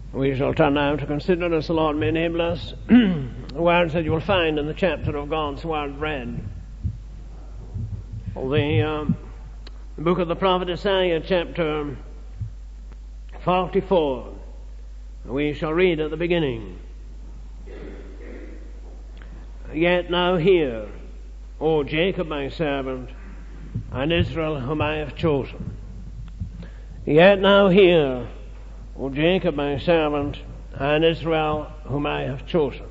We shall turn now to consider, as the Lord may enable us, words that you will find in the chapter of God's Word read. The book of the prophet Isaiah, chapter 44. We shall read at the beginning. Yet now hear, O Jacob my servant, and Israel whom I have chosen. Yet now hear, O Jacob my servant, and Israel whom I have chosen.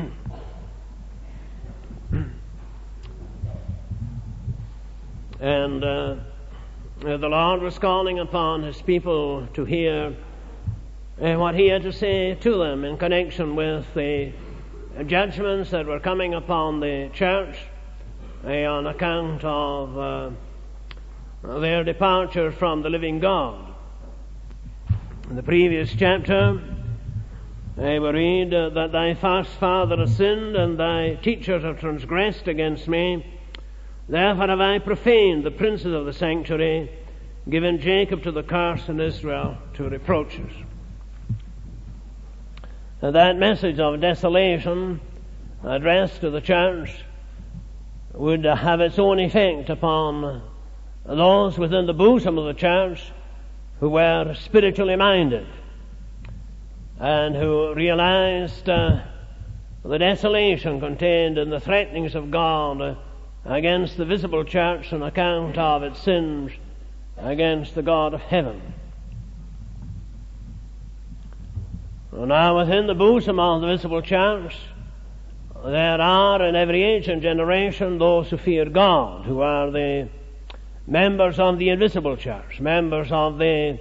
And the Lord was calling upon His people to hear what He had to say to them in connection with the judgments that were coming upon the church on account of their departure from the living God. In the previous chapter, we read that thy first father has sinned, and thy teachers have transgressed against me. Therefore have I profaned the princes of the sanctuary, given Jacob to the curse and Israel to reproaches. And that message of desolation addressed to the church would have its own effect upon those within the bosom of the church who were spiritually minded and who realized the desolation contained in the threatenings of God against the visible church on account of its sins against the God of heaven. Now within the bosom of the visible church there are in every age and generation those who fear God, who are the members of the invisible church, members of the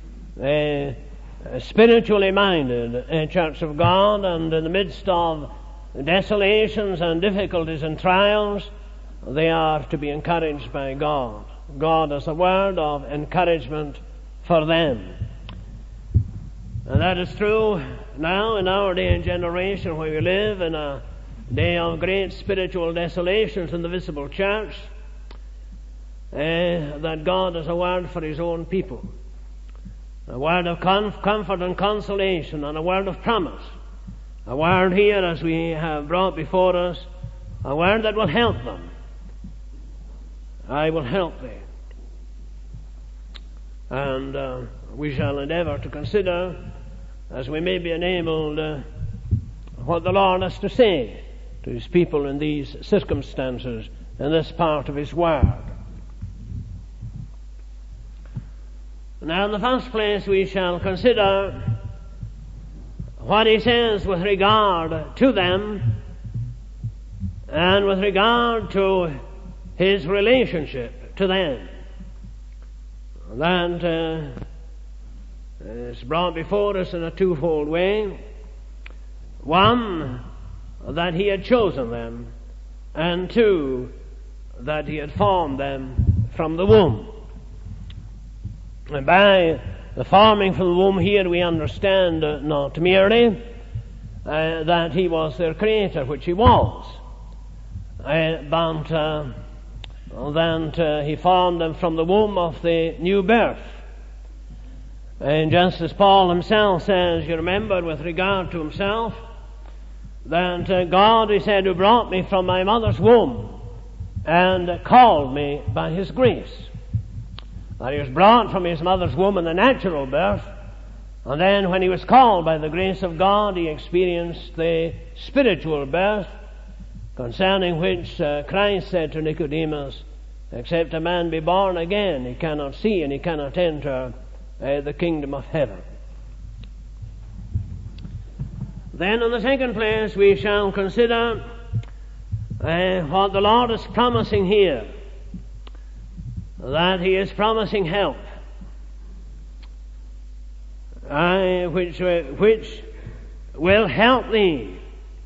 spiritually minded church of God, and in the midst of desolations and difficulties and trials, they are to be encouraged by God. God has a word of encouragement for them. And that is true now in our day and generation, where we live in a day of great spiritual desolations in the visible church, that God has a word for His own people. A word of comfort and consolation, and a word of promise. A word here, as we have brought before us, a word that will help them. I will help thee. And we shall endeavour to consider, as we may be enabled, what the Lord has to say to His people in these circumstances, in this part of His Word. Now, in the first place, we shall consider what He says with regard to them and with regard to His relationship to them. That is brought before us in a twofold way. One, that He had chosen them, and two, that He had formed them from the womb. And by the forming from the womb here we understand not merely that He was their Creator, which He was, but that He formed them from the womb of the new birth. And just as Paul himself says, you remember, with regard to himself, that God, he said, who brought me from my mother's womb and called me by His grace. That he was brought from his mother's womb in the natural birth, and then when he was called by the grace of God, he experienced the spiritual birth, concerning which Christ said to Nicodemus, except a man be born again, he cannot see and he cannot enter the kingdom of heaven. Then in the second place we shall consider what the Lord is promising here, that He is promising help, which will help thee,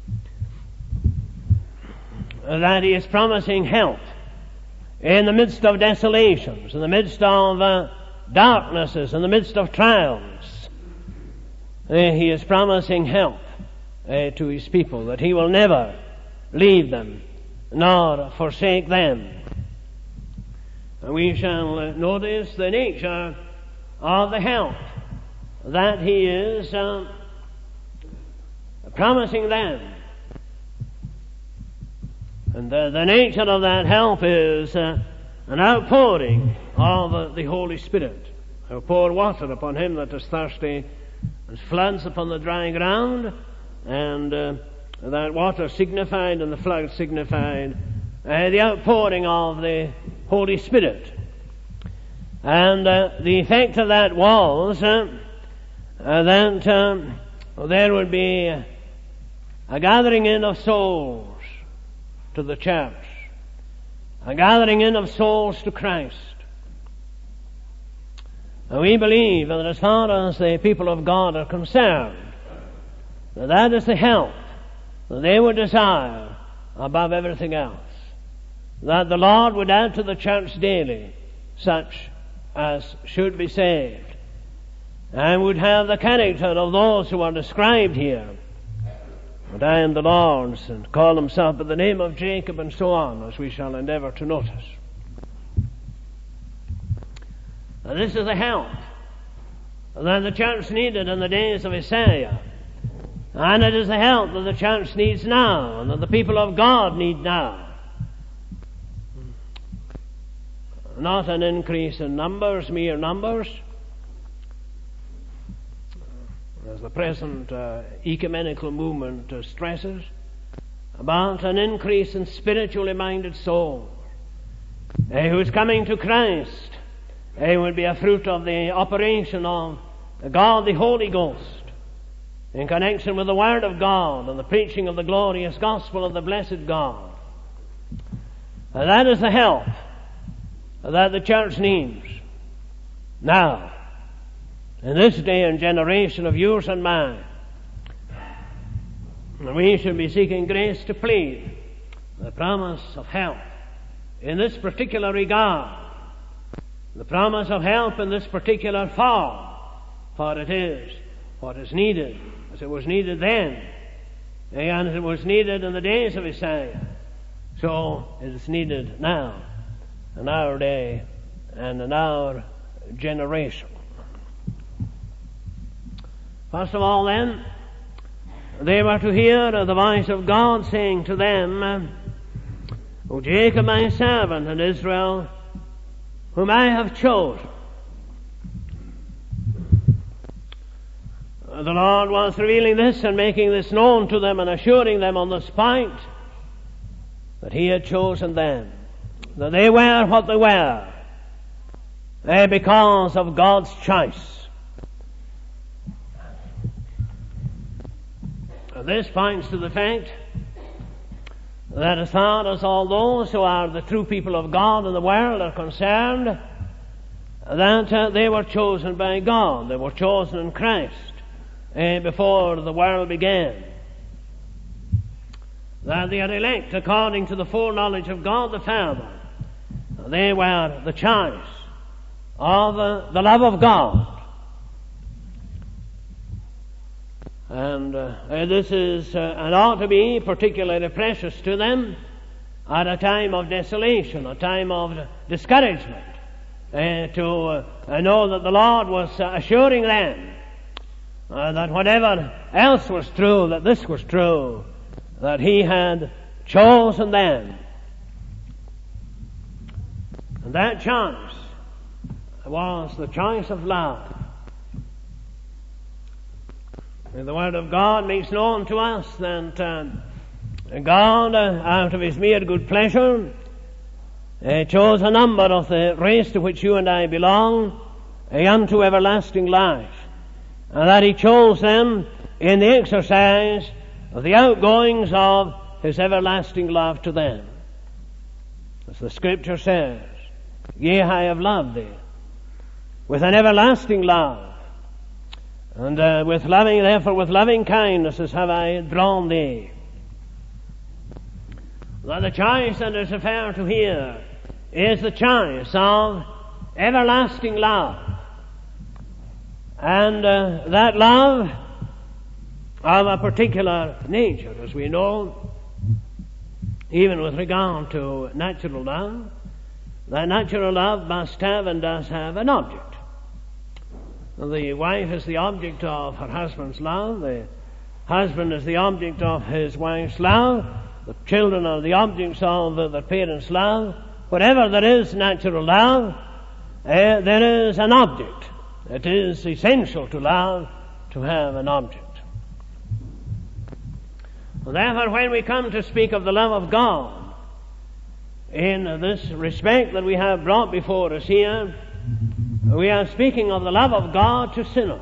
that He is promising help in the midst of desolations, in the midst of darknesses, in the midst of trials. He is promising help to His people, that He will never leave them nor forsake them. And we shall notice the nature of the help that He is promising them. And the nature of that help is an outpouring of the Holy Spirit. He'll pour water upon him that is thirsty, as floods upon the dry ground, and that water signified and the flood signified the outpouring of the Holy Spirit. And the effect of that was that there would be a gathering in of souls to the church, a gathering in of souls to Christ. And we believe that as far as the people of God are concerned, that is the help that they would desire above everything else. That the Lord would add to the church daily such as should be saved, and would have the character of those who are described here. But I am the Lord's, and call himself by the name of Jacob, and so on, as we shall endeavour to notice. And this is the help that the church needed in the days of Isaiah. And it is the help that the church needs now, and that the people of God need now. Not an increase in numbers, mere numbers, as the present ecumenical movement stresses, about an increase in spiritually minded souls who is coming to Christ. It will be a fruit of the operation of God the Holy Ghost in connection with the Word of God and the preaching of the glorious gospel of the blessed God. And that is the help that the church needs now, in this day and generation of yours and mine. And we should be seeking grace to plead the promise of help in this particular regard, the promise of help in this particular form, for it is what is needed, as it was needed then, and it was needed in the days of Isaiah, so it is needed now, in our day and in our generation. First of all, then, they were to hear the voice of God saying to them, O Jacob my servant, and Israel whom I have chosen. The Lord was revealing this and making this known to them and assuring them on this point that He had chosen them, that they were what they were because of God's choice. And this points to the fact that as far as all those who are the true people of God in the world are concerned, that they were chosen by God. They were chosen in Christ before the world began. That they are elect according to the foreknowledge of God the Father. They were the choice of the love of God. And this is and ought to be particularly precious to them at a time of desolation, a time of discouragement, to know that the Lord was assuring them that whatever else was true, that this was true, that He had chosen them. And that choice was the choice of love. And the Word of God makes known to us that God, out of His mere good pleasure, chose a number of the race to which you and I belong unto everlasting life, and that He chose them in the exercise of the outgoings of His everlasting love to them. As the Scripture says, Yea, I have loved thee with an everlasting love, and therefore with loving kindnesses have I drawn thee. That the choice that is referred to here is the choice of everlasting love. And that love of a particular nature, as we know, even with regard to natural love, that natural love must have and does have an object. The wife is the object of her husband's love. The husband is the object of his wife's love, the children are the objects of their parents' love. Wherever there is natural love, there is an object. It is essential to love to have an object. Therefore, when we come to speak of the love of God, in this respect that we have brought before us here, we are speaking of the love of God to sinners.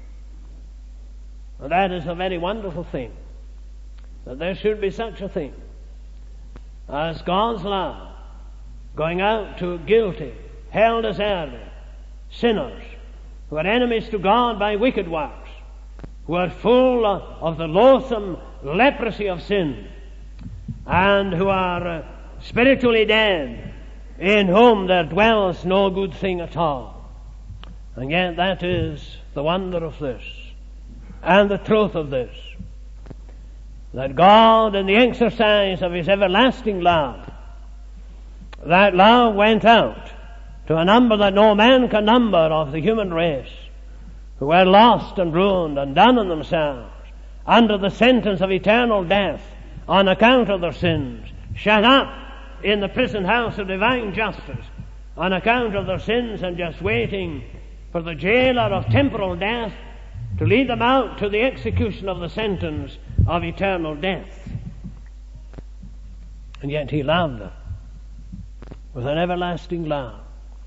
And that is a very wonderful thing, that there should be such a thing as God's love going out to guilty, hell deserving sinners who are enemies to God by wicked works, who are full of the loathsome leprosy of sin, and who are spiritually dead, in whom there dwells no good thing at all. And yet that is the wonder of this, and the truth of this, that God, in the exercise of His everlasting love, that love went out to a number that no man can number of the human race, who were lost and ruined and done in themselves, under the sentence of eternal death on account of their sins, shut up in the prison house of divine justice on account of their sins, and just waiting for the jailer of temporal death to lead them out to the execution of the sentence of eternal death. And yet He loved them with an everlasting love.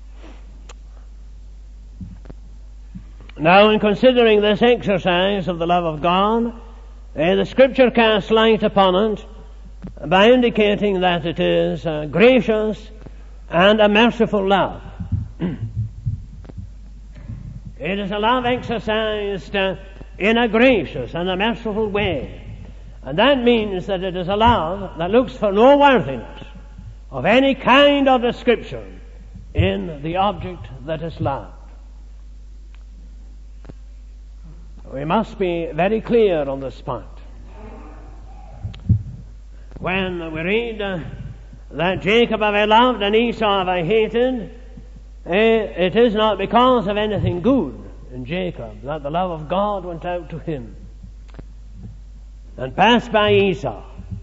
Now, in considering this exercise of the love of God, the Scripture casts light upon it by indicating that it is a gracious and a merciful love. It is a love exercised in a gracious and a merciful way. And that means that it is a love that looks for no worthiness of any kind of description in the object that is loved. We must be very clear on this point. When we read that Jacob have I loved and Esau have I hated, it is not because of anything good in Jacob that the love of God went out to him and passed by Esau.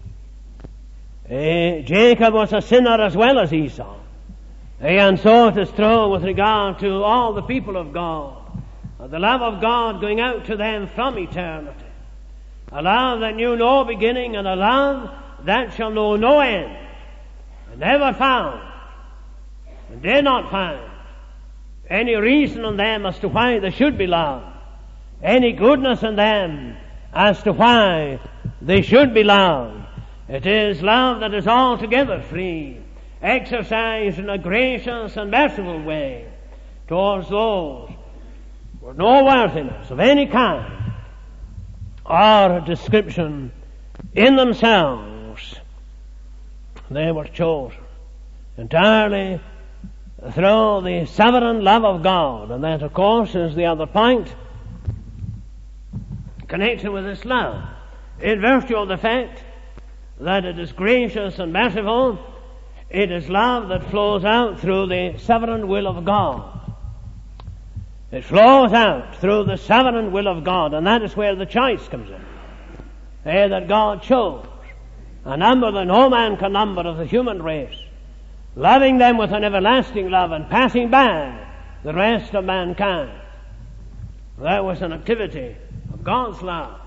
Jacob was a sinner as well as Esau. And so it is true with regard to all the people of God. The love of God going out to them from eternity. A love that knew no beginning, and a love that shall know no end, and never found, and did not find any reason in them as to why they should be loved, any goodness in them as to why they should be loved. It is love that is altogether free, exercised in a gracious and merciful way towards those with no worthiness of any kind or description in themselves. They were chosen entirely through the sovereign love of God. And that, of course, is the other point connected with this love. In virtue of the fact that it is gracious and merciful, it is love that flows out through the sovereign will of God. It flows out through the sovereign will of God, and that is where the choice comes in. That God chose a number that no man can number of the human race, loving them with an everlasting love and passing by the rest of mankind. That was an activity of God's love.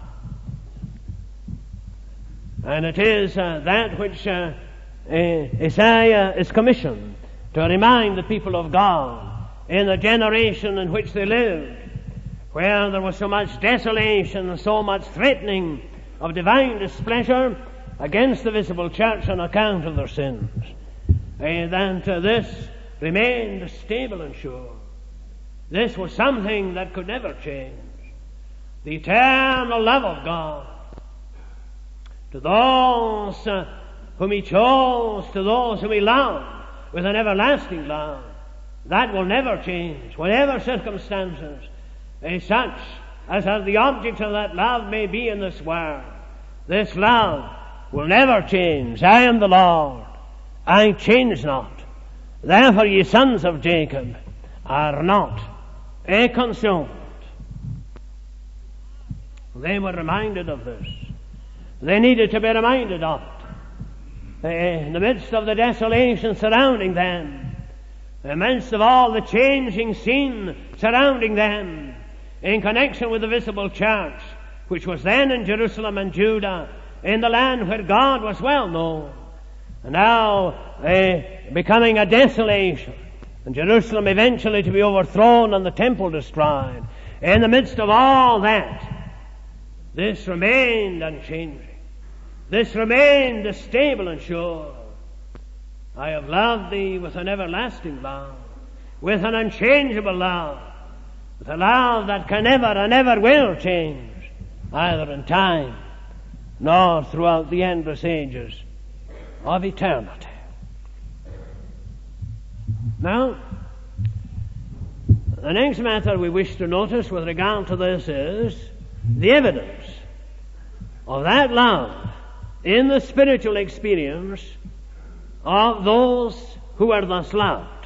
And it is that which Isaiah is commissioned to remind the people of God in the generation in which they lived, where there was so much desolation and so much threatening of divine displeasure against the visible church on account of their sins, that this remained stable and sure. This was something that could never change. The eternal love of God to those whom He chose, to those whom He loved with an everlasting love, that will never change, whatever circumstances such as are the object of that love may be in this world. This love will never change. I am the Lord, I change not. Therefore ye sons of Jacob are not consumed. They were reminded of this. They needed to be reminded of it. In the midst of the desolation surrounding them, in the midst of all the changing scene surrounding them, in connection with the visible church, which was then in Jerusalem and Judah, in the land where God was well known, and now becoming a desolation, and Jerusalem eventually to be overthrown and the temple destroyed. In the midst of all that, this remained unchanging. This remained stable and sure. I have loved thee with an everlasting love, with an unchangeable love, with a love that can never and never will change, either in time nor throughout the endless ages of eternity. Now, the next matter we wish to notice with regard to this is the evidence of that love in the spiritual experience of those who are thus loved.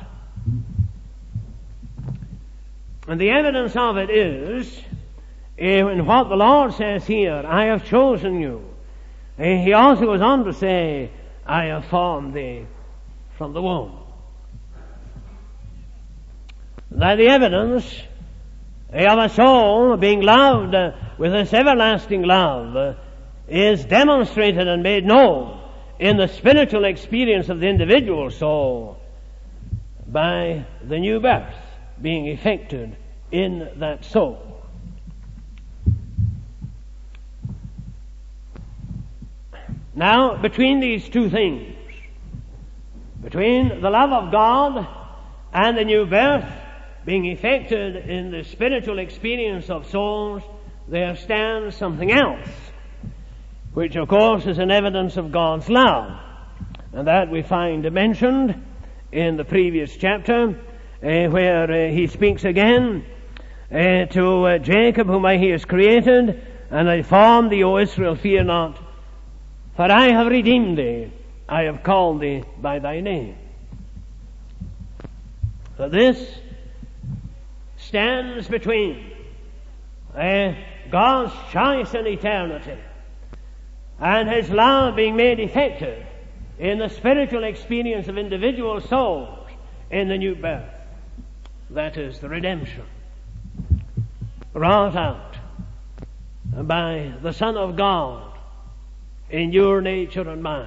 And the evidence of it is in what the Lord says here, I have chosen you. He also goes on to say, I have formed thee from the womb. That the evidence of a soul being loved with this everlasting love is demonstrated and made known in the spiritual experience of the individual soul by the new birth being effected in that soul. Now, between these two things, between the love of God and the new birth being effected in the spiritual experience of souls, there stands something else, which of course is an evidence of God's love. And that we find mentioned in the previous chapter, where he speaks again to Jacob, whom he has created, and I formed thee, O Israel, fear not, for I have redeemed thee, I have called thee by thy name. So this stands between God's choice in eternity and His love being made effective in the spiritual experience of individual souls in the new birth. That is the redemption wrought out by the Son of God in your nature and mine.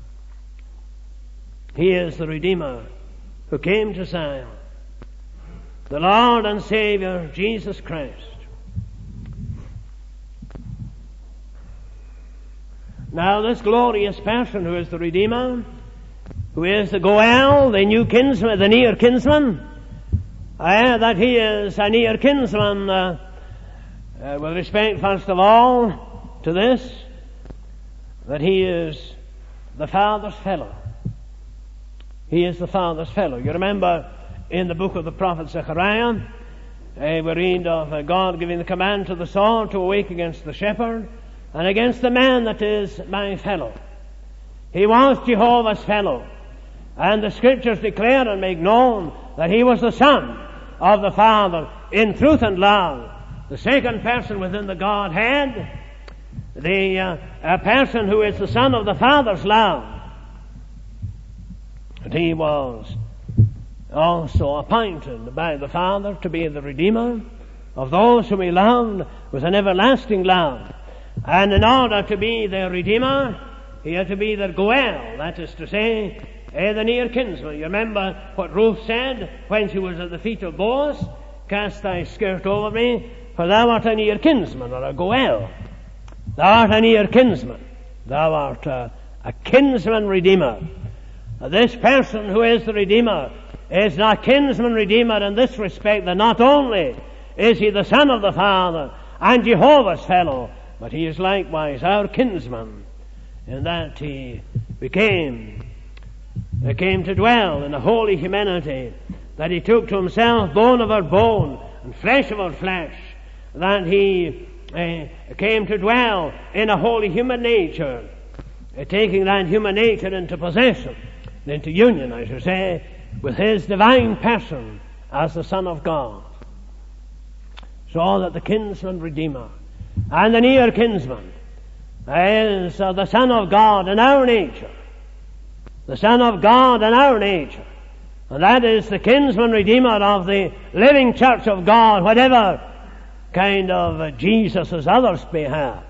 He is the Redeemer who came to Zion, the Lord and Savior, Jesus Christ. Now this glorious person who is the Redeemer, who is the Goel, the new kinsman, the near kinsman, that he is a near kinsman with respect first of all to this, that he is the Father's fellow. He is the Father's fellow. You remember in the book of the prophet Zechariah, we read of God giving the command to the sword to awake against the shepherd and against the man that is my fellow. He was Jehovah's fellow. And the Scriptures declare and make known that he was the Son of the Father in truth and love, the second person within the Godhead, the person who is the Son of the Father's love. And he was also appointed by the Father to be the Redeemer of those whom he loved with an everlasting love. And in order to be their Redeemer, he had to be their Goel, that is to say, the near kinsman. You remember what Ruth said when she was at the feet of Boaz, cast thy skirt over me, for thou art a near kinsman, or a Goel. Thou art a near kinsman. Thou art a kinsman Redeemer. This person who is the Redeemer is not kinsman Redeemer in this respect, that not only is he the Son of the Father and Jehovah's fellow, but he is likewise our kinsman, in that he came to dwell in a holy humanity, that he took to himself bone of our bone and flesh of our flesh, that he came to dwell in a holy human nature, taking that human nature into possession, into union, I should say, with his divine person as the Son of God. So that the kinsman Redeemer And the near kinsman is the Son of God in our nature. The Son of God in our nature. And that is the kinsman redeemer of the living church of God, whatever kind of Jesus as others may have.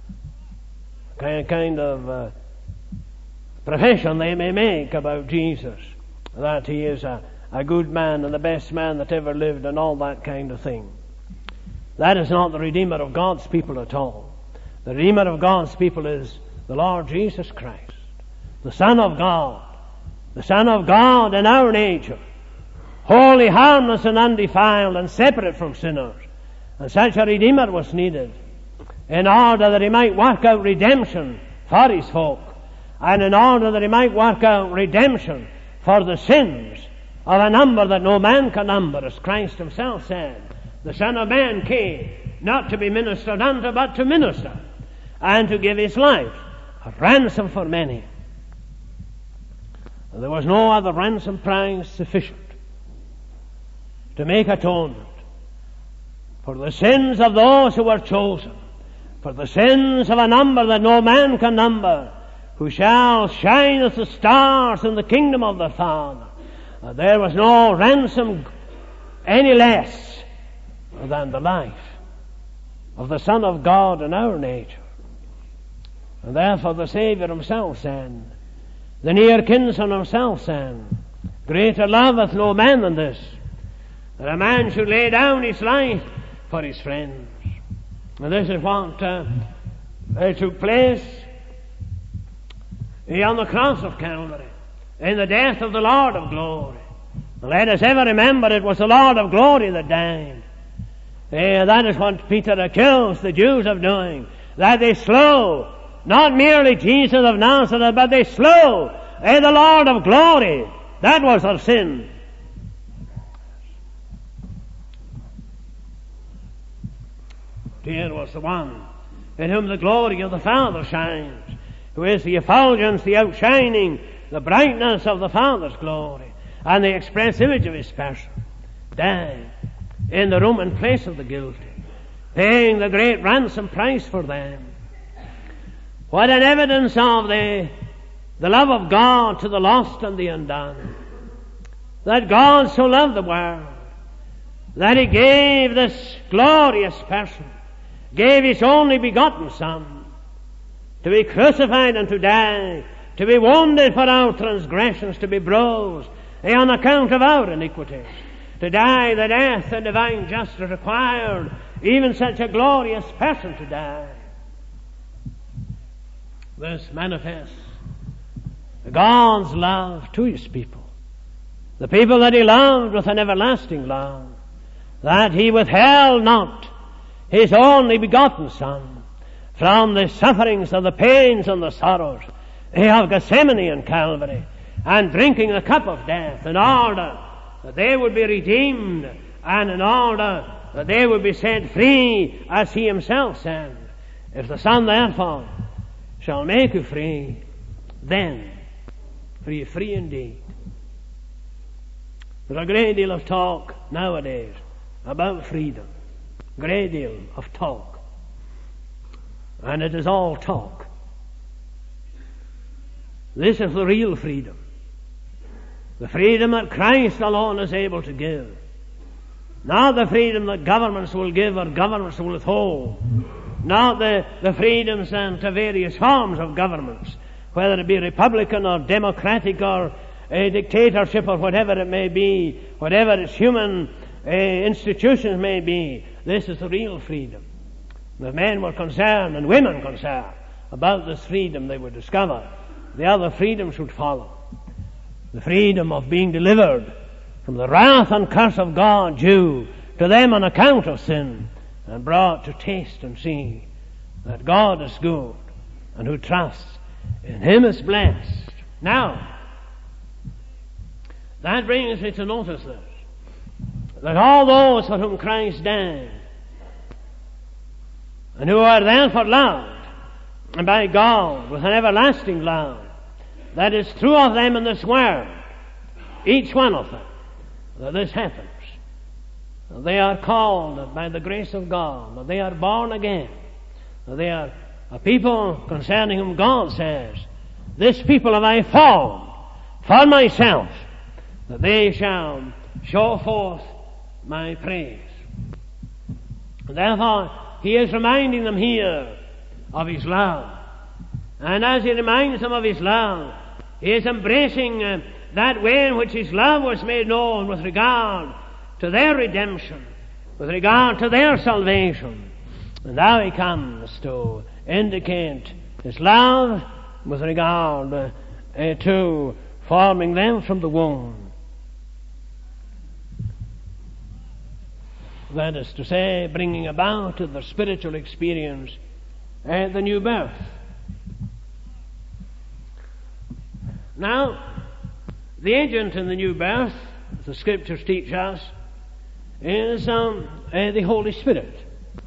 Kind of profession they may make about Jesus. That he is a good man and the best man that ever lived and all that kind of thing. That is not the Redeemer of God's people at all. The Redeemer of God's people is the Lord Jesus Christ, the Son of God. The Son of God in our nature, holy, harmless and undefiled and separate from sinners. And such a Redeemer was needed in order that he might work out redemption for his folk, and in order that he might work out redemption for the sins of a number that no man can number, as Christ himself said. The Son of Man came not to be ministered unto, but to minister, and to give his life a ransom for many. And there was no other ransom price sufficient to make atonement for the sins of those who were chosen, for the sins of a number that no man can number, who shall shine as the stars in the kingdom of the Father. There was no ransom any less than the life of the Son of God in our nature. And therefore the Saviour himself said, the near kinsman himself said, greater love hath no man than this, that a man should lay down his life for his friends. And this is what took place on the cross of Calvary, in the death of the Lord of glory. And let us ever remember it was the Lord of glory that died. That is what Peter accused the Jews of doing, that they slew not merely Jesus of Nazareth, but they slew the Lord of glory. That was their sin. Here was the one in whom the glory of the Father shines, who is the effulgence, the outshining, the brightness of the Father's glory, and the express image of his person, died in the room and place of the guilty, paying the great ransom price for them. What an evidence of the love of God to the lost and the undone. That God so loved the world that he gave this glorious person, gave his only begotten Son, to be crucified and to die, to be wounded for our transgressions, to be bruised on account of our iniquities, to die the death and divine justice required even such a glorious person to die. This manifests God's love to his people, the people that he loved with an everlasting love, that he withheld not his only begotten Son from the sufferings of the pains and the sorrows of Gethsemane and Calvary, and drinking the cup of death in order that they would be redeemed, and in order that they would be set free, as he himself said, if the Son therefore shall make you free, then are you free indeed. There's a great deal of talk nowadays about freedom. Great deal of talk. And it is all talk. This is the real freedom. The freedom that Christ alone is able to give. Not the freedom that governments will give or governments will withhold. Not the freedoms and to various forms of governments, whether it be Republican or Democratic or a dictatorship or whatever it may be, whatever its human institutions may be. This is the real freedom. If men were concerned and women concerned about this freedom, they would discover the other freedoms would follow. The freedom of being delivered from the wrath and curse of God due to them on account of sin, and brought to taste and see that God is good, and who trusts in him is blessed. Now, that brings me to notice this, that all those for whom Christ died, and who are therefore loved by God with an everlasting love, that is true of them in this world, each one of them, that this happens. They are called by the grace of God, that they are born again. They are a people concerning whom God says, this people have I formed for myself, that they shall show forth my praise. And therefore, he is reminding them here of his love. And as he reminds them of his love, he is embracing that way in which his love was made known with regard to their redemption, with regard to their salvation. And now he comes to indicate his love with regard to forming them from the womb. That is to say, bringing about to their spiritual experience the new birth. Now, the agent in the new birth, the Scriptures teach us, is the Holy Spirit.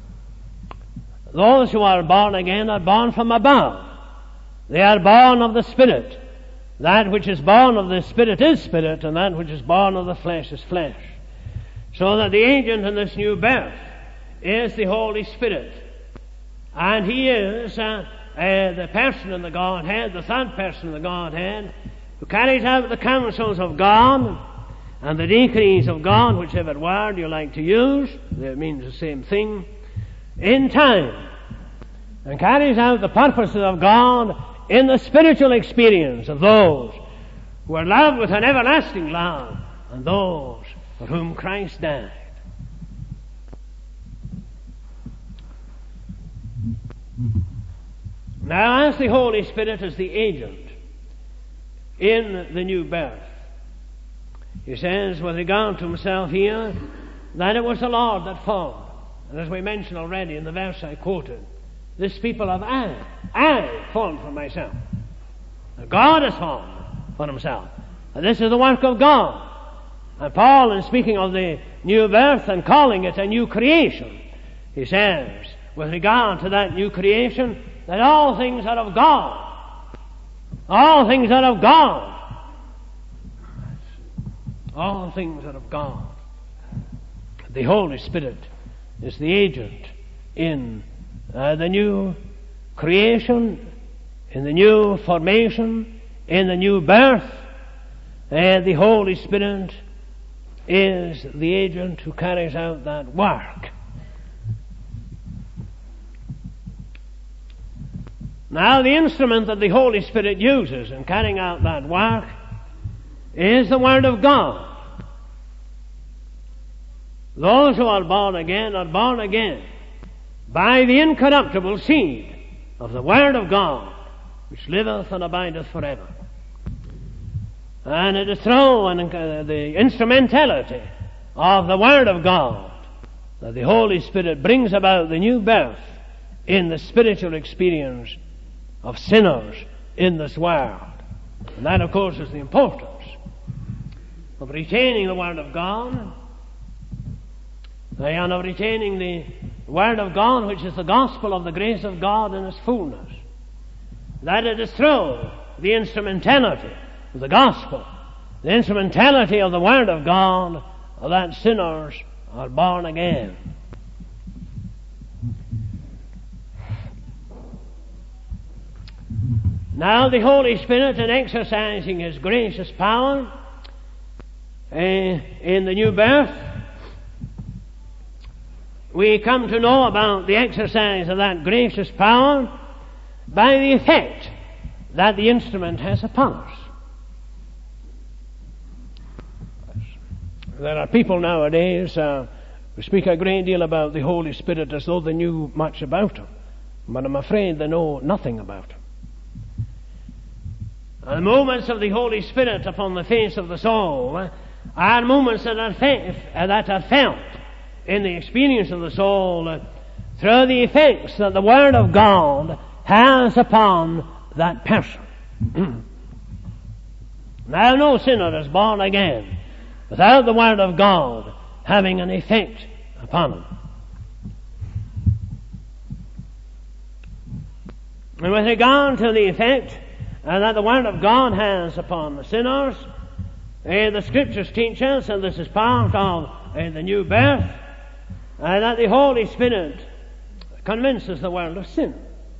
Those who are born again are born from above. They are born of the Spirit. That which is born of the Spirit is spirit, and that which is born of the flesh is flesh. So that the agent in this new birth is the Holy Spirit. And he is the person in the Godhead, the third person in the Godhead, who carries out the counsels of God and the decrees of God, whichever word you like to use, it means the same thing, in time, and carries out the purposes of God in the spiritual experience of those who are loved with an everlasting love, and those for whom Christ died. Now, as the Holy Spirit is the agent in the new birth, he says with regard to himself here that it was the Lord that formed. And as we mentioned already in the verse I quoted, this people have I formed for myself. God has formed for himself. And this is the work of God. And Paul, in speaking of the new birth and calling it a new creation, he says, with regard to that new creation, that all things are of God. All things are of God. All things are of God. The Holy Spirit is the agent in the new creation, in the new formation, in the new birth. The Holy Spirit is the agent who carries out that work. Now, the instrument that the Holy Spirit uses in carrying out that work is the Word of God. Those who are born again by the incorruptible seed of the Word of God, which liveth and abideth forever. And it is through the instrumentality of the Word of God that the Holy Spirit brings about the new birth in the spiritual experience of sinners in this world. And that, of course, is the importance of retaining the Word of God, and of retaining the Word of God, which is the gospel of the grace of God in its fullness. That it is through the instrumentality of the gospel, the instrumentality of the Word of God, that sinners are born again. Now the Holy Spirit, in exercising His gracious power in the new birth, we come to know about the exercise of that gracious power by the effect that the instrument has upon us. There are people nowadays who speak a great deal about the Holy Spirit as though they knew much about Him, but I'm afraid they know nothing about Him. And the moments of the Holy Spirit upon the face of the soul are moments that are felt in the experience of the soul through the effects that the Word of God has upon that person. Now, no sinner is born again without the Word of God having an effect upon him. And with regard to the effect that the Word of God has upon the sinners, the Scriptures teach us, and this is part of the new birth, that the Holy Spirit convinces the world of sin.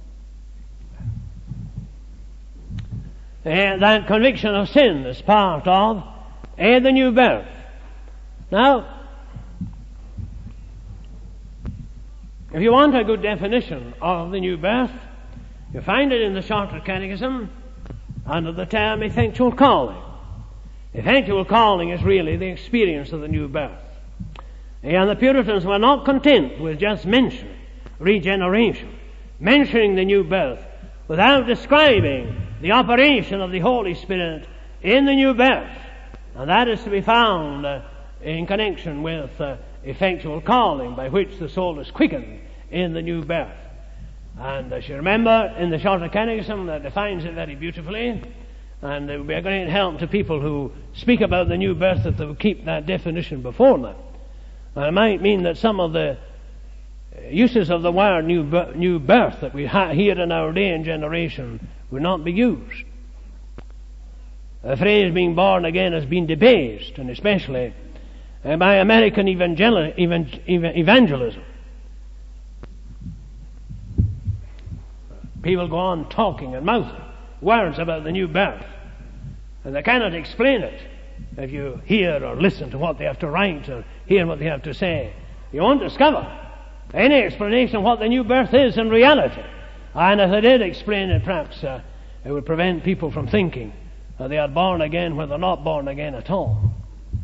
That conviction of sin is part of the new birth. Now, if you want a good definition of the new birth, you find it in the Shorter Catechism under the term effectual calling. Effectual calling is really the experience of the new birth. And the Puritans were not content with just mentioning regeneration, mentioning the new birth, without describing the operation of the Holy Spirit in the new birth. And that is to be found in connection with effectual calling, by which the soul is quickened in the new birth. And as you remember, in the Shorter Catechism, that defines it very beautifully, and it would be a great help to people who speak about the new birth that they would keep that definition before them. And it might mean that some of the uses of the word new birth that we hear in our day and generation would not be used. The phrase being born again has been debased, and especially by American evangelism. People go on talking and mouthing words about the new birth, and they cannot explain it. If you hear or listen to what they have to write or hear what they have to say, you won't discover any explanation of what the new birth is in reality. And if they did explain it, perhaps it would prevent people from thinking that they are born again when they're not born again at all.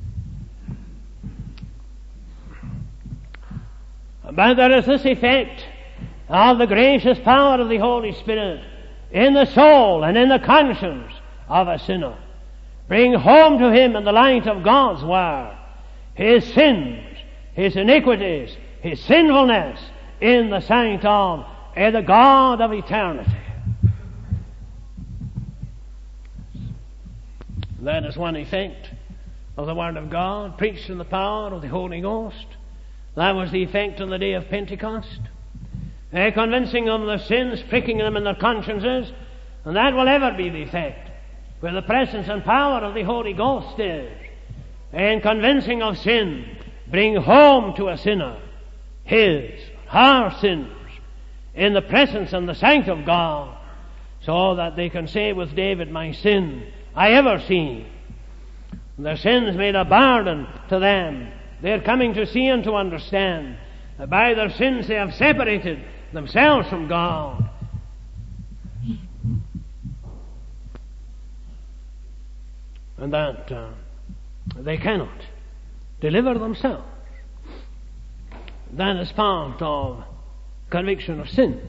But there is this effect of the gracious power of the Holy Spirit in the soul and in the conscience of a sinner. Bring home to him in the light of God's Word his sins, his iniquities, his sinfulness in the sight of the God of eternity. That is one effect of the Word of God, preached in the power of the Holy Ghost. That was the effect on the day of Pentecost. Convincing them of their sins, pricking them in their consciences, and that will ever be the effect where the presence and power of the Holy Ghost is. And convincing of sin, bring home to a sinner his, her sins, in the presence and the sight of God, so that they can say with David, my sin I ever seen. Their sins made a burden to them. They're coming to see and to understand that by their sins they have separated themselves from God. And that they cannot deliver themselves. That is part of conviction of sin.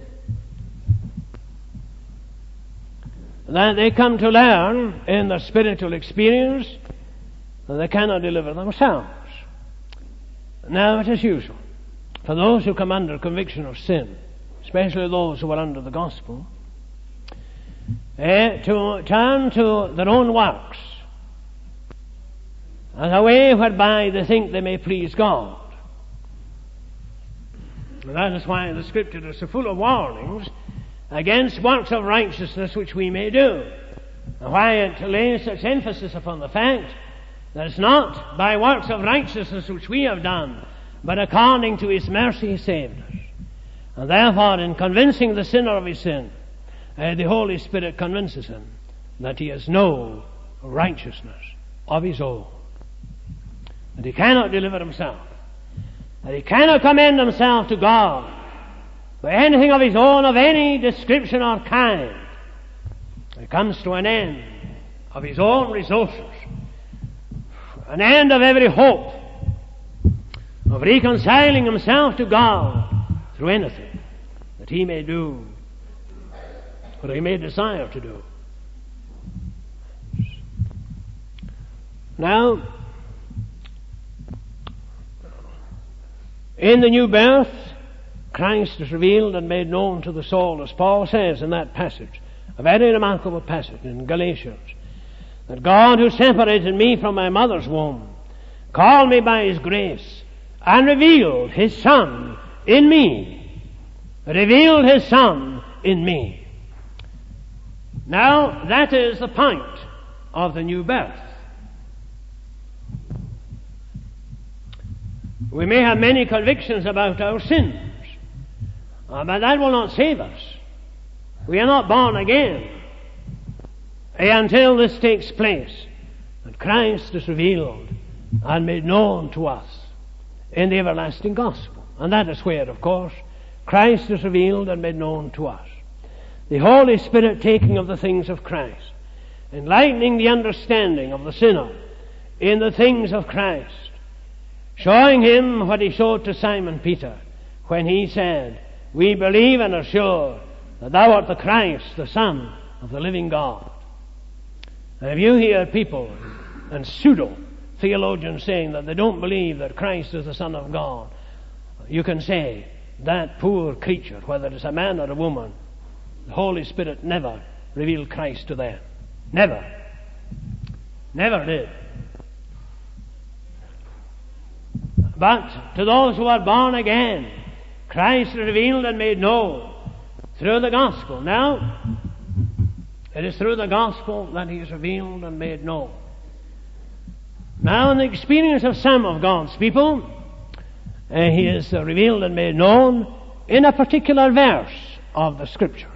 That they come to learn in their spiritual experience that they cannot deliver themselves. Now it is usual for those who come under conviction of sin, especially those who are under the gospel, to turn to their own works as a way whereby they think they may please God. And that is why the Scripture is so full of warnings against works of righteousness which we may do, and why it lays such emphasis upon the fact that it's not by works of righteousness which we have done, but according to His mercy He saved us. And therefore, in convincing the sinner of his sin, the Holy Spirit convinces him that he has no righteousness of his own, that he cannot deliver himself, that he cannot commend himself to God by anything of his own, of any description or kind. It comes to an end of his own resources, an end of every hope of reconciling himself to God through anything that he may do, or he may desire to do. Now, in the new birth, Christ is revealed and made known to the soul, as Paul says in that passage, a very remarkable passage in Galatians, that God who separated me from my mother's womb called me by His grace and revealed His Son in me. Revealed His Son in me. Now, that is the point of the new birth. We may have many convictions about our sins, But that will not save us. We are not born again until this takes place, and Christ is revealed and made known to us in the everlasting gospel. And that is where, of course, Christ is revealed and made known to us. The Holy Spirit taking of the things of Christ, enlightening the understanding of the sinner in the things of Christ, showing him what he showed to Simon Peter when he said, "We believe and are sure that thou art the Christ, the Son of the living God." And if you hear people and pseudo-theologians saying that they don't believe that Christ is the Son of God, you can say, that poor creature, whether it's a man or a woman, the Holy Spirit never revealed Christ to them. Never. Never did. But to those who are born again, Christ is revealed and made known through the gospel. Now, it is through the gospel that he is revealed and made known. Now, in the experience of some of God's people, he is revealed and made known in a particular verse of the Scriptures.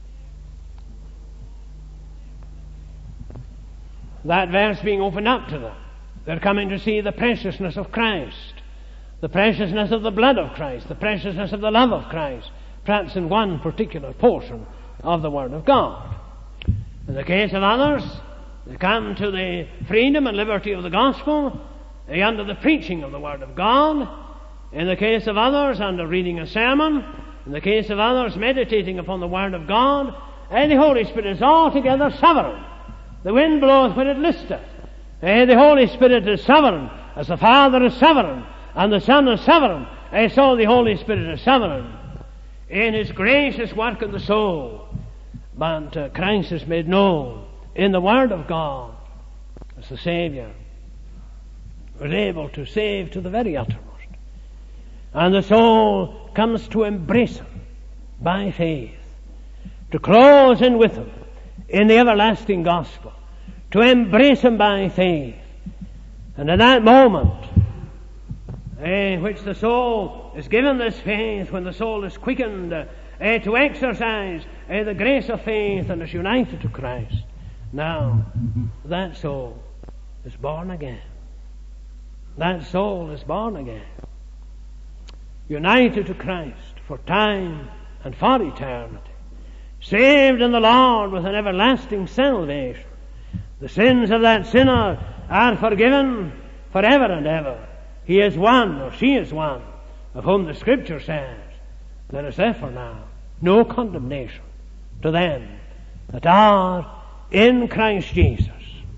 That verse being opened up to them, they're coming to see the preciousness of Christ, the preciousness of the blood of Christ, the preciousness of the love of Christ, perhaps in one particular portion of the Word of God. In the case of others, they come to the freedom and liberty of the gospel under the preaching of the Word of God. In the case of others, under reading a sermon. In the case of others, meditating upon the Word of God. And the Holy Spirit is altogether sovereign. The wind bloweth where it listeth. The Holy Spirit is sovereign, as the Father is sovereign, and the Son is sovereign. So the Holy Spirit is sovereign in His gracious work in the soul. But Christ is made known in the Word of God as the Saviour was able to save to the very uttermost. And the soul comes to embrace Him by faith, to close in with Him in the everlasting gospel, to embrace Him by faith. And in that moment, in which the soul is given this faith, when the soul is quickened to exercise the grace of faith and is united to Christ, now that soul is born again. That soul is born again, united to Christ for time and for eternity, saved in the Lord with an everlasting salvation. The sins of that sinner are forgiven forever and ever. He is one, or she is one, of whom the Scripture says, there is therefore now no condemnation to them that are in Christ Jesus.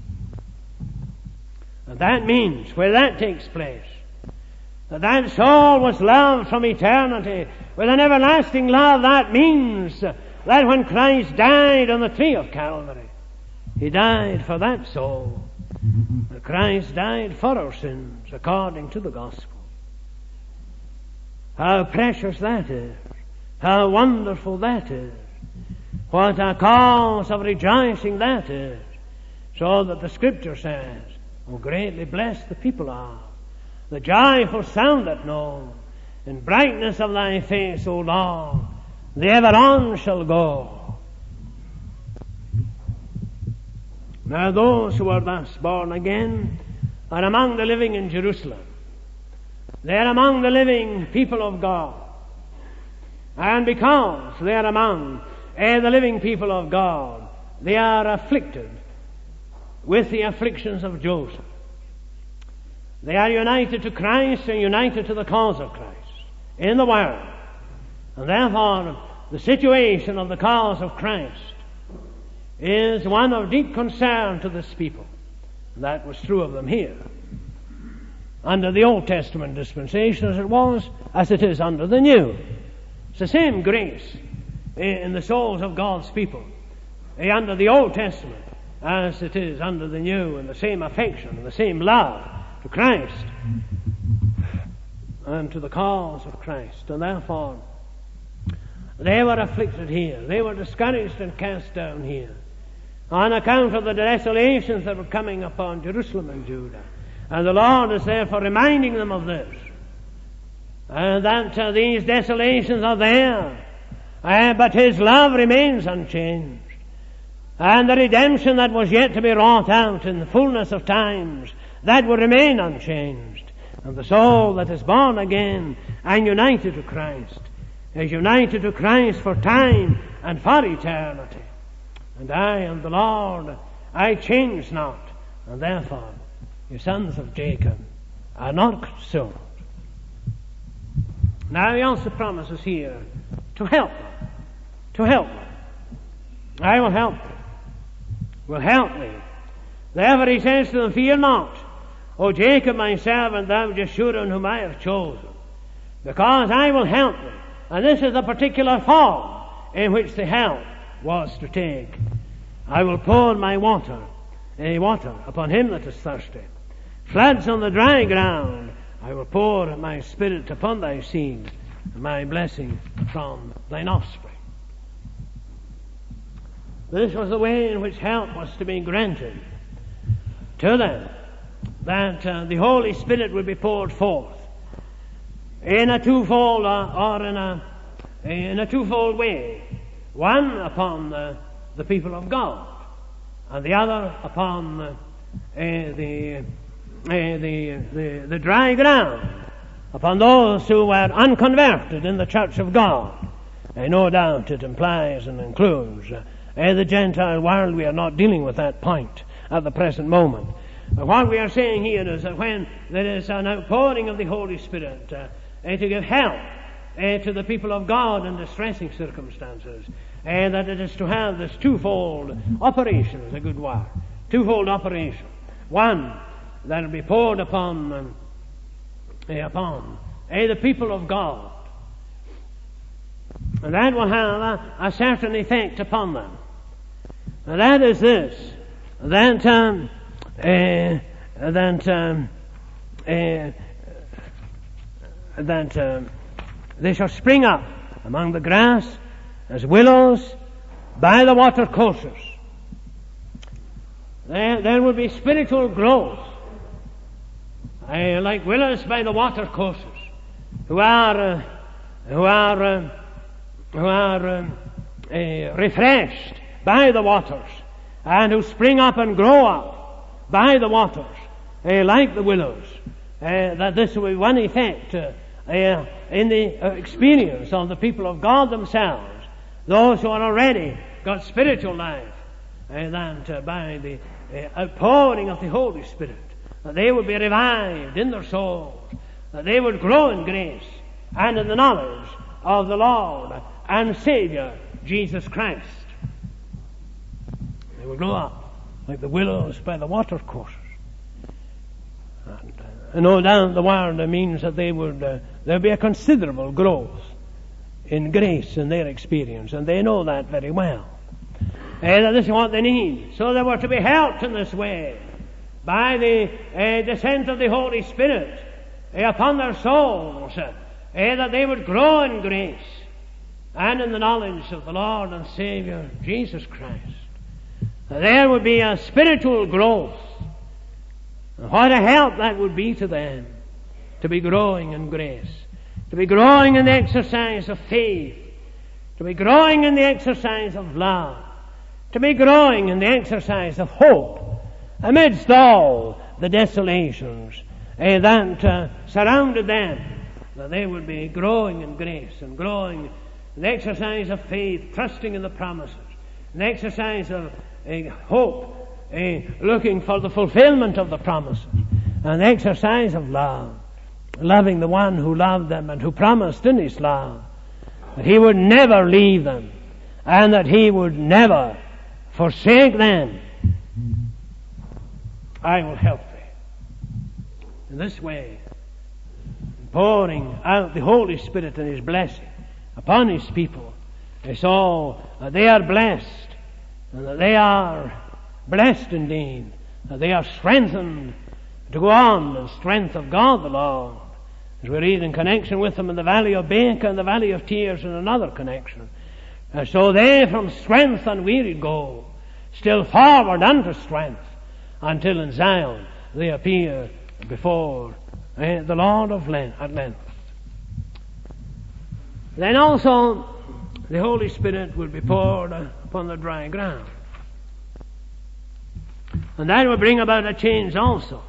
And that means, where that takes place, that soul was loved from eternity with an everlasting love. That means that when Christ died on the tree of Calvary, He died for that soul. Christ died for our sins according to the gospel. How precious that is. How wonderful that is. What a cause of rejoicing that is. So that the Scripture says, "O greatly blessed the people are, the joyful sound that know, in brightness of thy face, O Lord, the ever on shall go." Now those who are thus born again are among the living in Jerusalem. They are among the living people of God. And because they are among the living people of God, they are afflicted with the afflictions of Joseph. They are united to Christ and united to the cause of Christ in the Word. And therefore, the situation of the cause of Christ is one of deep concern to this people. That was true of them here, under the Old Testament dispensation, as it is under the New. It's the same grace in the souls of God's people under the Old Testament as it is under the New, and the same affection and the same love to Christ and to the cause of Christ. And therefore, they were afflicted here. They were discouraged and cast down here on account of the desolations that were coming upon Jerusalem and Judah. And the Lord is therefore reminding them of this. that these desolations are there, but His love remains unchanged. And the redemption that was yet to be wrought out in the fullness of times, that will remain unchanged. And the soul that is born again and united to Christ is united to Christ for time and for eternity. And I am the Lord, I change not, and therefore you sons of Jacob are not consumed. Now He also promises here to help them. To help them. I will help thee. Will help thee. Therefore He says to them, fear not, O Jacob my servant, thou Jeshurun whom I have chosen, because I will help thee. And this is the particular form in which the help was to take. I will pour my water upon him that is thirsty. Floods on the dry ground. I will pour my Spirit upon thy seed, and my blessing from thine offspring. This was the way in which help was to be granted to them, that the Holy Spirit would be poured forth in a twofold in a twofold way. One upon the people of God, and the other upon the dry ground, upon those who were unconverted in the church of God. No doubt it implies and includes the Gentile world. We are not dealing with that point at the present moment. But what we are saying here is that when there is an outpouring of the Holy Spirit to give help to the people of God in distressing circumstances, that it is to have this twofold operation, is a good word. Twofold operation. One, that will be poured upon the people of God. And that will have a certain effect upon them. And that is this, that they shall spring up among the grass as willows by the water courses. There will be spiritual growth, like willows by the water courses, who are refreshed by the waters, and who spring up and grow up by the waters, like the willows. That this will be one effect in the experience of the people of God themselves, those who are already got spiritual life, that by the outpouring of the Holy Spirit, that they would be revived in their souls, that they would grow in grace and in the knowledge of the Lord and Savior Jesus Christ. They will grow up like the willows by the water courses. And no doubt the word means that there'll be a considerable growth in grace in their experience, and they know that very well. That this is what they need. So they were to be helped in this way by the descent of the Holy Spirit upon their souls, that they would grow in grace and in the knowledge of the Lord and Savior Jesus Christ. There would be a spiritual growth. What a help that would be to them, to be growing in grace, to be growing in the exercise of faith, to be growing in the exercise of love, to be growing in the exercise of hope amidst all the desolations that surrounded them, that they would be growing in grace and growing in the exercise of faith, trusting in the promises, in the exercise of hope, looking for the fulfillment of the promises, and the exercise of love, loving the one who loved them and who promised in his love that he would never leave them and that he would never forsake them. I will help thee. In this way, pouring out the Holy Spirit and His blessing upon His people, so that they are blessed, and that they are blessed indeed, that they are strengthened to go on in the strength of God the Lord. As we read in connection with them in the valley of Baca and the valley of Tears in another connection. So they from strength unwearied go, still forward unto strength, until in Zion they appear before the Lord at length. then also the Holy Spirit will be poured upon the dry ground. And that will bring about a change also.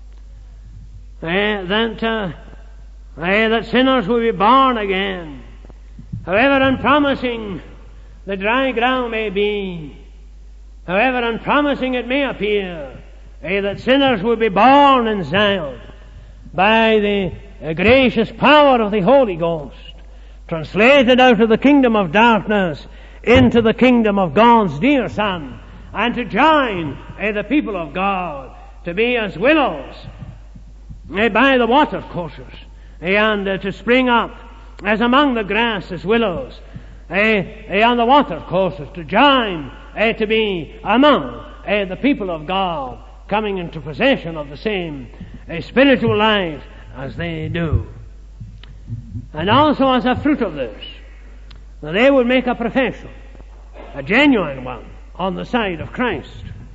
That sinners will be born again. However unpromising the dry ground may be, however unpromising it may appear, that sinners will be born in Zion by the gracious power of the Holy Ghost, translated out of the kingdom of darkness into the kingdom of God's dear Son, and to join the people of God, to be as willows by the water courses, and to spring up as among the grass as willows on the water courses, to join to be among the people of God, coming into possession of the same spiritual life as they do. And also as a fruit of this, they would make a profession, a genuine one, on the side of Christ.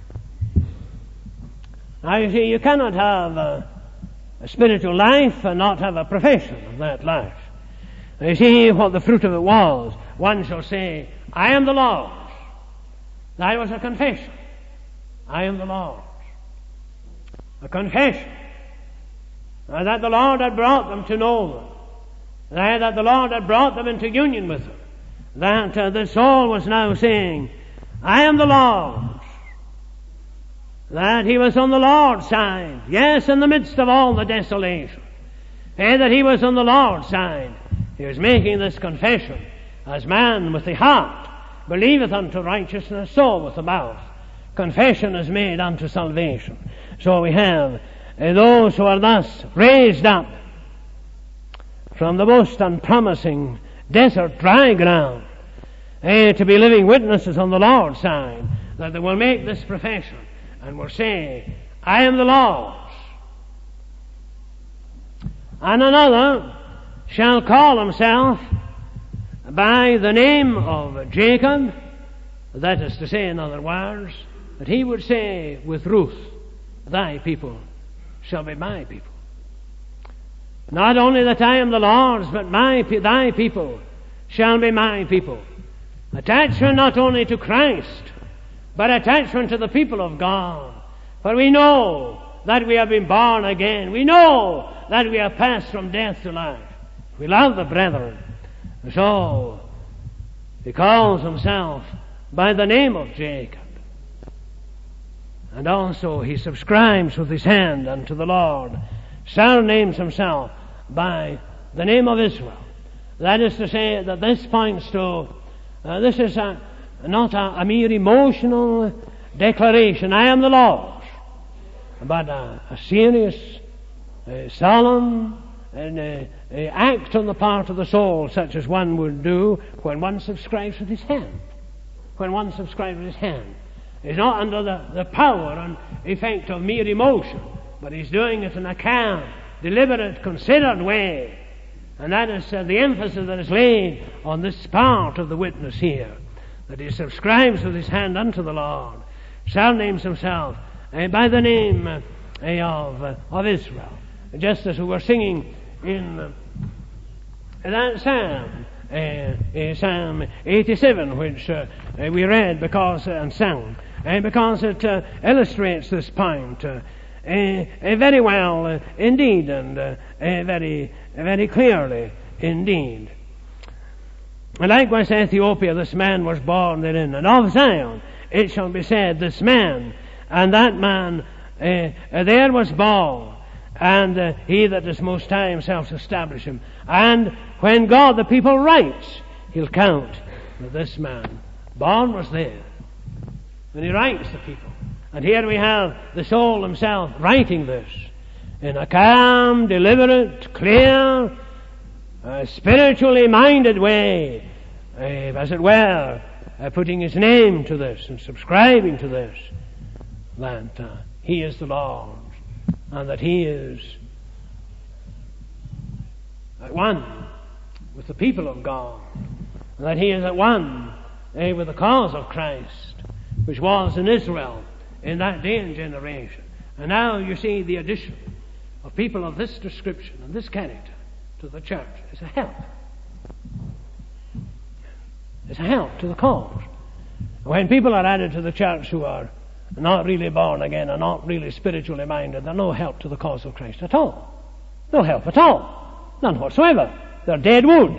Now you see, you cannot have a spiritual life and not have a profession of that life. You see what the fruit of it was. One shall say, I am the Lord's. That was a confession. I am the Lord's. A confession that the Lord had brought them to know them, that the Lord had brought them into union with them, that the soul was now saying, I am the Lord's. That he was on the Lord's side. Yes, in the midst of all the desolation. That he was on the Lord's side. He was making this confession. As man with the heart believeth unto righteousness, so with the mouth confession is made unto salvation. So we have those who are thus raised up from the most unpromising desert dry ground, to be living witnesses on the Lord's side, that they will make this profession and will say, I am the Lord's. And another shall call himself by the name of Jacob, that is to say, in other words, that he would say with Ruth, thy people shall be my people. Not only that I am the Lord's, but thy people shall be my people. Attachment not only to Christ, but attachment to the people of God. For we know that we have been born again. We know that we have passed from death to life. We love the brethren. So he calls himself by the name of Jacob. And also he subscribes with his hand unto the Lord. Surnames himself by the name of Israel. That is to say that this points to, this is not a mere emotional declaration, I am the Lord's, but a serious, solemn act on the part of the soul, such as one would do when one subscribes with his hand. When one subscribes with his hand. He's not under the power and effect of mere emotion, but he's doing it in a calm, deliberate, considered way. And that is the emphasis that is laid on this part of the witness here, that he subscribes with his hand unto the Lord, surnames himself by the name of Israel. Just as we were singing in that psalm, Psalm 87, which we read and sang, because it illustrates this point very well indeed, and very, very clearly indeed. And likewise Ethiopia, this man was born therein, and of Zion it shall be said, this man, and that man there was born, and he that is most high himself establish him. And when God the people writes, he'll count that this man born was there. And he writes the people. And here we have the soul himself writing this in a calm, deliberate, clear, spiritually minded way, as it were, putting his name to this and subscribing to this, that he is the Lord, and that he is at one with the people of God, and that he is at one with the cause of Christ, which was in Israel in that day and generation. And now you see the addition of people of this description and this character to the church is a help. It's a help to the cause. When people are added to the church who are not really born again and not really spiritually minded, they're no help to the cause of Christ at all. No help at all. None whatsoever. They're dead wood.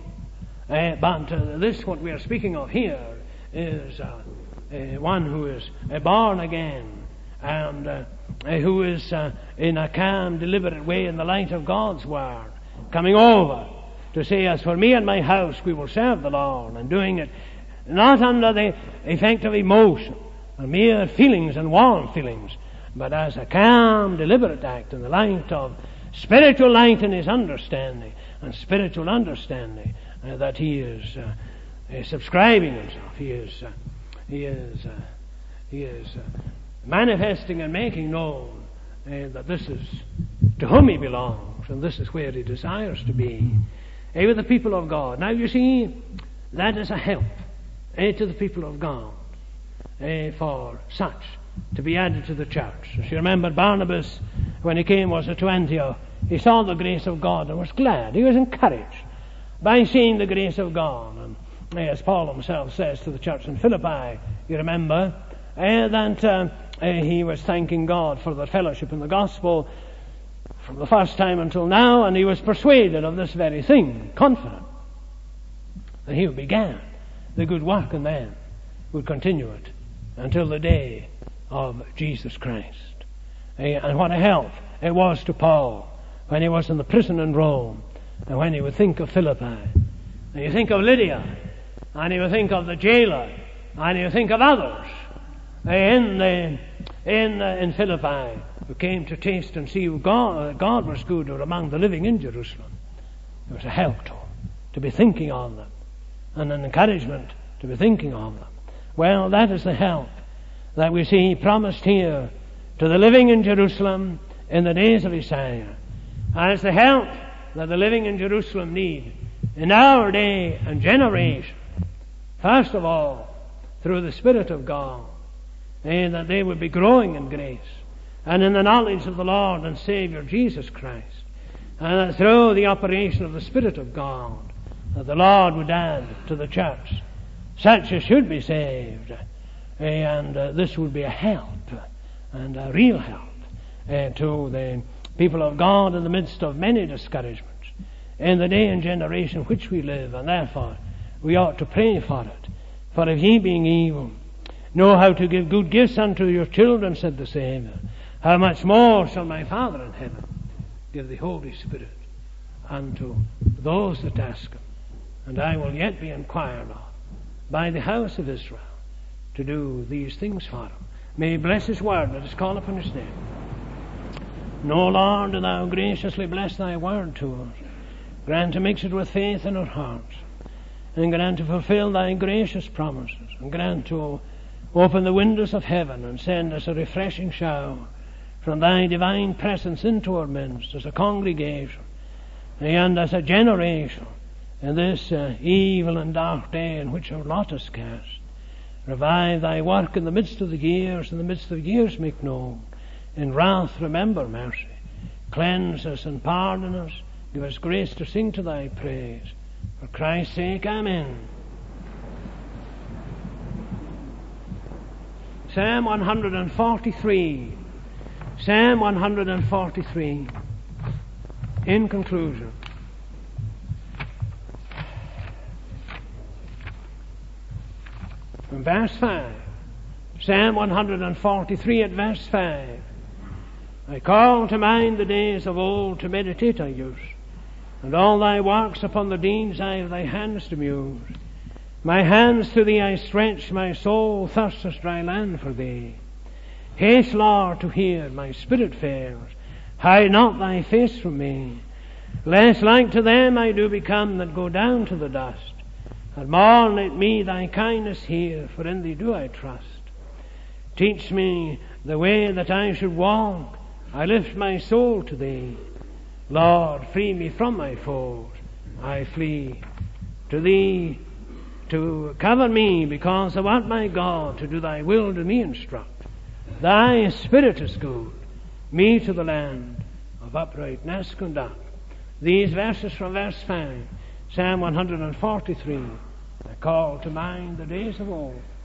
But this, what we are speaking of here, is one who is born again and who is in a calm, deliberate way in the light of God's Word, coming over to say, as for me and my house, we will serve the Lord, and doing it not under the effect of emotion, or mere feelings and warm feelings, but as a calm, deliberate act in the light of spiritual light in his understanding, and spiritual understanding that he is subscribing himself. He is manifesting and making known that this is to whom he belongs, and this is where he desires to be, with the people of God. Now you see, that is a help to the people of God, for such to be added to the church. As you remember, Barnabas, when he came, was to Antioch, he saw the grace of God and was glad. He was encouraged by seeing the grace of God. And as Paul himself says to the church in Philippi, you remember, that he was thanking God for the fellowship in the gospel from the first time until now, and he was persuaded of this very thing, confident that he who began the good work in them would continue it until the day of Jesus Christ. And what a help it was to Paul when he was in the prison in Rome, and when he would think of Philippi, and you think of Lydia, and he would think of the jailer, and he would think of others in Philippi who came to taste and see God was good, or among the living in Jerusalem. It was a help to him to be thinking of them, and an encouragement to be thinking of them. Well, that is the help that we see promised here to the living in Jerusalem in the days of Isaiah. And it's the help that the living in Jerusalem need in our day and generation. First of all, through the Spirit of God, that they would be growing in grace and in the knowledge of the Lord and Saviour Jesus Christ. And that through the operation of the Spirit of God, that the Lord would add to the church such as should be saved. And this would be a help, and a real help, to the people of God in the midst of many discouragements in the day and generation which we live. And therefore we ought to pray for it. For if ye, being evil, know how to give good gifts unto your children, said the Saviour, how much more shall my Father in heaven give the Holy Spirit unto those that ask him. And I will yet be inquired of by the house of Israel to do these things for him. May he bless his word. Let us call upon his name. No, Lord, do thou graciously bless thy word to us. Grant to mix it with faith in our hearts, and grant to fulfill thy gracious promises, and grant to open the windows of heaven and send us a refreshing shower from thy divine presence into our midst as a congregation and as a generation in this evil and dark day in which our lot is cast. Revive thy work in the midst of the years, in the midst of years make known. In wrath remember mercy. Cleanse us and pardon us. Give us grace to sing to thy praise. For Christ's sake, amen. Psalm 143. Psalm 143. In conclusion. From verse 5. Psalm 143 at verse 5. I call to mind the days of old, to meditate on use, and all thy works upon the deeds I of thy hands to muse. My hands to thee I stretch, my soul thirsts as dry land for thee. Haste, Lord, to hear, my spirit fails. Hide not thy face from me, lest like to them I do become that go down to the dust. And more let me thy kindness hear, for in thee do I trust. Teach me the way that I should walk, I lift my soul to thee. Lord, free me from my foes, I flee to thee, to cover me, because thou art my God, to do thy will do me instruct. Thy Spirit is good, me to the land of uprightness conduct. These verses from verse 5, Psalm 143, I call to mind the days of old